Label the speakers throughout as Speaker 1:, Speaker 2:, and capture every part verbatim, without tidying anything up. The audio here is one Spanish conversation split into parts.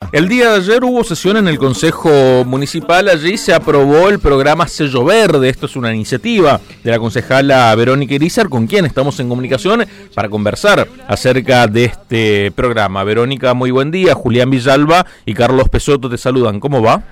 Speaker 1: El día de ayer hubo sesión en el Consejo Municipal, allí se aprobó el programa Sello Verde. Esto es una iniciativa de la concejala Verónica Irizar, con quien estamos en comunicación para conversar acerca de este programa. Verónica, muy buen día. Julián Villalba y Carlos Pesotto te saludan. ¿Cómo va?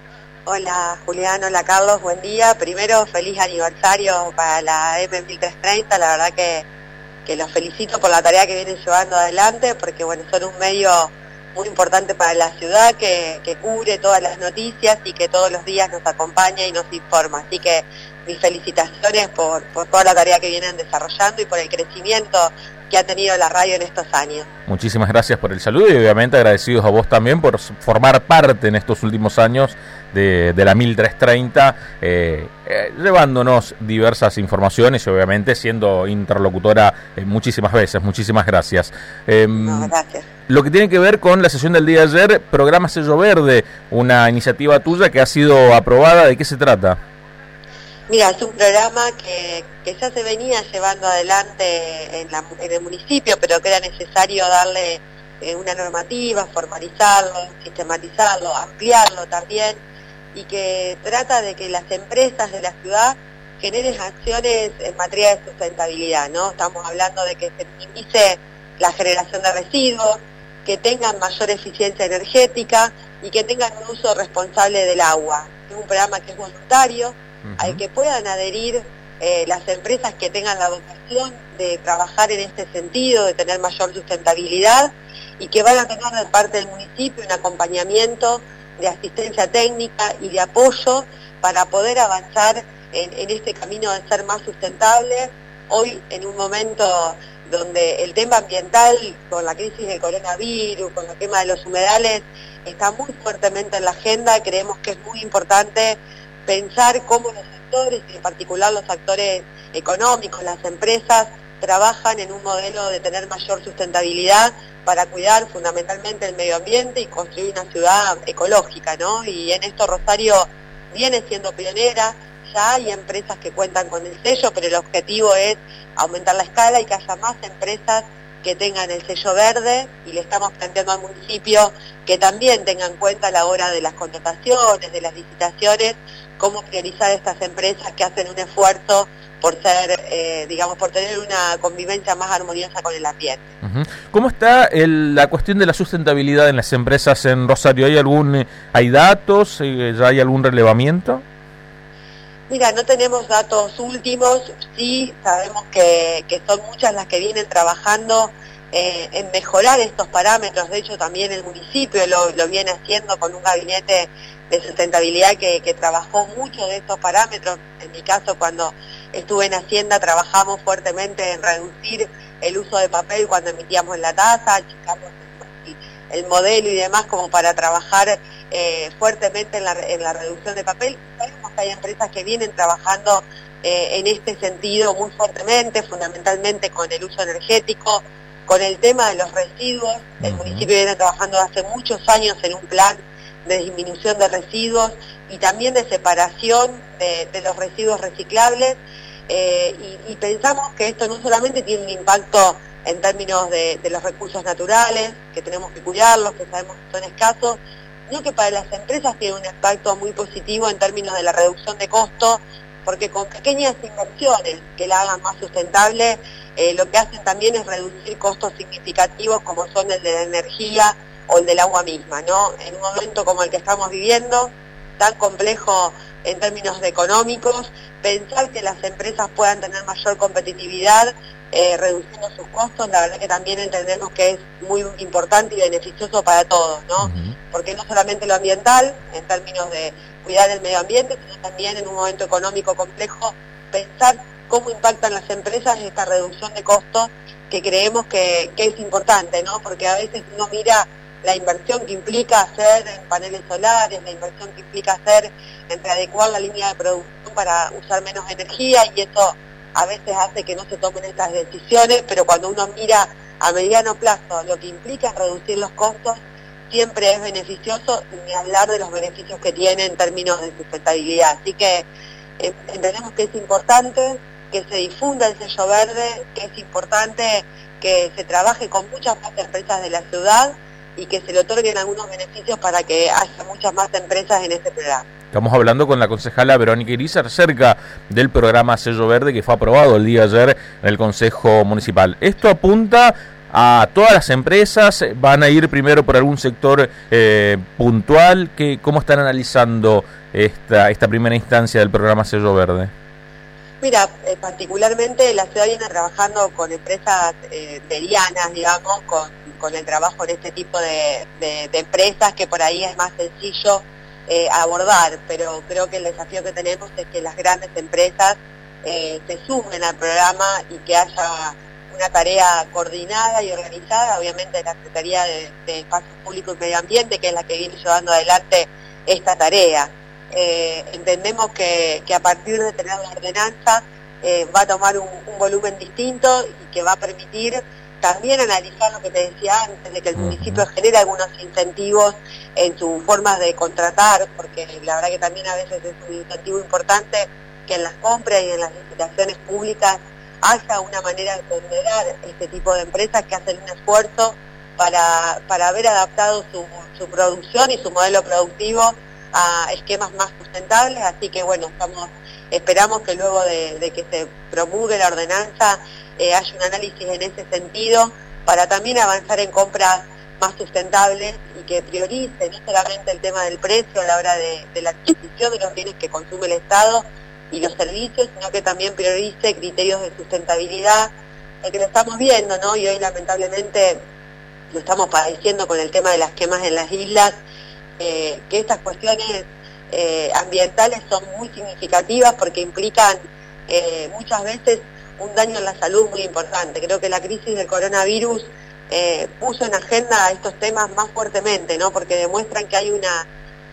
Speaker 2: Hola Julián, hola Carlos, buen día. Primero, feliz aniversario para la M mil trescientos treinta. La verdad que, que los felicito por la tarea que vienen llevando adelante, porque bueno, son un medio muy importante para la ciudad, que, que cubre todas las noticias y que todos los días nos acompaña y nos informa. Así que mis felicitaciones por, por toda la tarea que vienen desarrollando y por el crecimiento que ha tenido la radio en estos años.
Speaker 1: Muchísimas gracias por el saludo y obviamente agradecidos a vos también por formar parte en estos últimos años de, de la mil trescientos treinta, eh, eh, llevándonos diversas informaciones y obviamente siendo interlocutora eh, muchísimas veces. Muchísimas gracias. Eh,
Speaker 2: no, gracias.
Speaker 1: Lo que tiene que ver con la sesión del día de ayer, programa Sello Verde, una iniciativa tuya que ha sido aprobada. ¿De qué se trata?
Speaker 2: Mira, es un programa que, que ya se venía llevando adelante en, la, en el municipio, pero que era necesario darle eh, una normativa, formalizarlo, sistematizarlo, ampliarlo también, y que trata de que las empresas de la ciudad generen acciones en materia de sustentabilidad, ¿no? Estamos hablando de que se minimice la generación de residuos, que tengan mayor eficiencia energética y que tengan un uso responsable del agua. Es un programa que es voluntario, uh-huh, al que puedan adherir eh, las empresas que tengan la vocación de trabajar en este sentido, de tener mayor sustentabilidad, y que van a tener de parte del municipio un acompañamiento de asistencia técnica y de apoyo para poder avanzar en, en este camino de ser más sustentable. Hoy, en un momento donde el tema ambiental, con la crisis del coronavirus, con el tema de los humedales, está muy fuertemente en la agenda, creemos que es muy importante pensar cómo los actores, y en particular los actores económicos, las empresas, trabajan en un modelo de tener mayor sustentabilidad para cuidar fundamentalmente el medio ambiente y construir una ciudad ecológica, ¿no? Y en esto Rosario viene siendo pionera. Ya hay empresas que cuentan con el sello, pero el objetivo es aumentar la escala y que haya más empresas que tengan el sello verde, y le estamos planteando al municipio que también tenga en cuenta a la hora de las contrataciones, de las licitaciones, cómo priorizar estas empresas que hacen un esfuerzo por ser, eh, digamos, por tener una convivencia más armoniosa con el ambiente.
Speaker 1: Uh-huh. ¿Cómo está el, la cuestión de la sustentabilidad en las empresas en Rosario? ¿Hay algún, hay datos? ¿Ya hay algún relevamiento?
Speaker 2: Mira, no tenemos datos últimos, sí sabemos que, que son muchas las que vienen trabajando eh, en mejorar estos parámetros. De hecho, también el municipio lo, lo viene haciendo con un gabinete de sustentabilidad que, que trabajó mucho de estos parámetros. En mi caso, cuando estuve en Hacienda, trabajamos fuertemente en reducir el uso de papel cuando emitíamos la tasa, achicamos el, el modelo y demás como para trabajar eh, fuertemente en la, en la reducción de papel. Sabemos que hay empresas que vienen trabajando eh, en este sentido muy fuertemente, fundamentalmente con el uso energético, con el tema de los residuos. El municipio viene trabajando hace muchos años en un plan de disminución de residuos y también de separación de, de los residuos reciclables, eh, y, y pensamos que esto no solamente tiene un impacto en términos de, de los recursos naturales, que tenemos que cuidarlos, que sabemos que son escasos, sino que para las empresas tiene un impacto muy positivo en términos de la reducción de costos, porque con pequeñas inversiones que la hagan más sustentable, eh, lo que hacen también es reducir costos significativos como son el de la energía o el del agua misma, ¿no? En un momento como el que estamos viviendo, tan complejo en términos de económicos, pensar que las empresas puedan tener mayor competitividad eh, reduciendo sus costos, la verdad que también entendemos que es muy importante y beneficioso para todos, ¿no? Uh-huh. Porque no solamente lo ambiental, en términos de cuidar el medio ambiente, sino también en un momento económico complejo, pensar cómo impactan las empresas esta reducción de costos, que creemos que, que es importante, ¿no? Porque a veces uno mira la inversión que implica hacer en paneles solares, la inversión que implica hacer entre adecuar la línea de producción para usar menos energía, y eso a veces hace que no se tomen estas decisiones, pero cuando uno mira a mediano plazo lo que implica reducir los costos, siempre es beneficioso, ni hablar de los beneficios que tiene en términos de sustentabilidad. Así que eh, entendemos que es importante que se difunda el sello verde, que es importante que se trabaje con muchas más empresas de la ciudad, y que se le otorguen algunos beneficios para que haya muchas más empresas en este programa.
Speaker 1: Estamos hablando con la concejala Verónica Irizar acerca del programa Sello Verde que fue aprobado el día de ayer en el Consejo Municipal. Esto apunta a todas las empresas, van a ir primero por algún sector eh, puntual. Que, ¿Cómo están analizando esta, esta primera instancia del programa Sello Verde?
Speaker 2: Mira, eh, particularmente la ciudad viene trabajando con empresas eh, medianas, digamos, con, con el trabajo en este tipo de, de, de empresas que por ahí es más sencillo eh, abordar, pero creo que el desafío que tenemos es que las grandes empresas eh, se sumen al programa y que haya una tarea coordinada y organizada, obviamente de la Secretaría de, de Espacios Públicos y Medio Ambiente, que es la que viene llevando adelante esta tarea. Eh, entendemos que, que a partir de tener la ordenanza eh, va a tomar un, un volumen distinto y que va a permitir también analizar lo que te decía antes, de que el municipio genere algunos incentivos en sus formas de contratar, porque la verdad que también a veces es un incentivo importante que en las compras y en las licitaciones públicas haya una manera de ponderar este tipo de empresas que hacen un esfuerzo para, para haber adaptado su, su producción y su modelo productivo a esquemas más sustentables, así que bueno, estamos esperamos que luego de, de que se promulgue la ordenanza eh, haya un análisis en ese sentido para también avanzar en compras más sustentables y que priorice no solamente el tema del precio a la hora de, de la adquisición de los bienes que consume el Estado y los servicios, sino que también priorice criterios de sustentabilidad, porque lo estamos viendo, ¿no? Y hoy lamentablemente lo estamos padeciendo con el tema de las quemas en las islas, eh, que estas cuestiones eh, ambientales son muy significativas porque implican eh, muchas veces un daño en la salud muy importante. Creo que la crisis del coronavirus eh, puso en agenda estos temas más fuertemente, ¿no? Porque demuestran que hay una,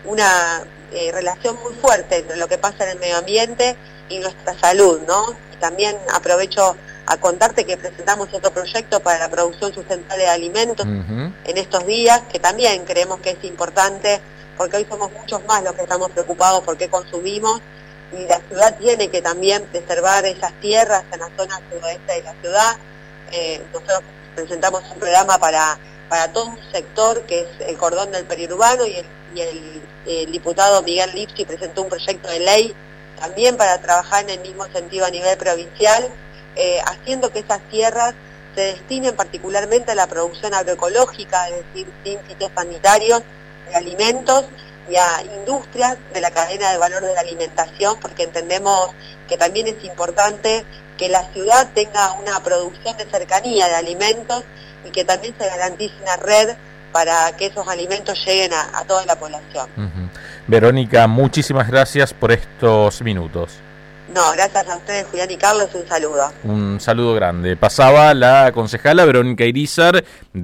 Speaker 2: una eh, relación muy fuerte entre lo que pasa en el medio ambiente y nuestra salud, ¿no? Y también aprovecho a contarte que presentamos otro proyecto para la producción sustentable de alimentos uh-huh. en estos días, que también creemos que es importante, porque hoy somos muchos más los que estamos preocupados por qué consumimos, y la ciudad tiene que también preservar esas tierras en la zona sudoeste de la ciudad. Eh, nosotros presentamos un programa para, para todo un sector que es el cordón del periurbano, y el, y el, el diputado Miguel Lipsi presentó un proyecto de ley también para trabajar en el mismo sentido a nivel provincial, eh, haciendo que esas tierras se destinen particularmente a la producción agroecológica, es decir, sin fitosanitarios, de alimentos, y a industrias de la cadena de valor de la alimentación, porque entendemos que también es importante que la ciudad tenga una producción de cercanía de alimentos y que también se garantice una red para que esos alimentos lleguen a, a toda la población. Uh-huh.
Speaker 1: Verónica, muchísimas gracias por estos minutos.
Speaker 2: No, gracias a ustedes, Julián y Carlos, un saludo.
Speaker 1: Un saludo grande. Pasaba la concejala Verónica Irizar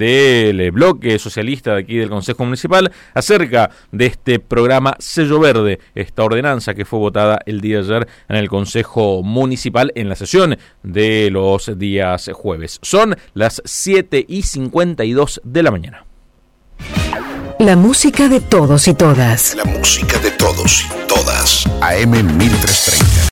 Speaker 1: del bloque socialista de aquí del Consejo Municipal acerca de este programa Sello Verde, esta ordenanza que fue votada el día de ayer en el Consejo Municipal en la sesión de los días jueves. Son las siete y cincuenta y dos de la mañana.
Speaker 3: La música de todos y todas.
Speaker 4: La música de todos y todas. A M mil trescientos treinta.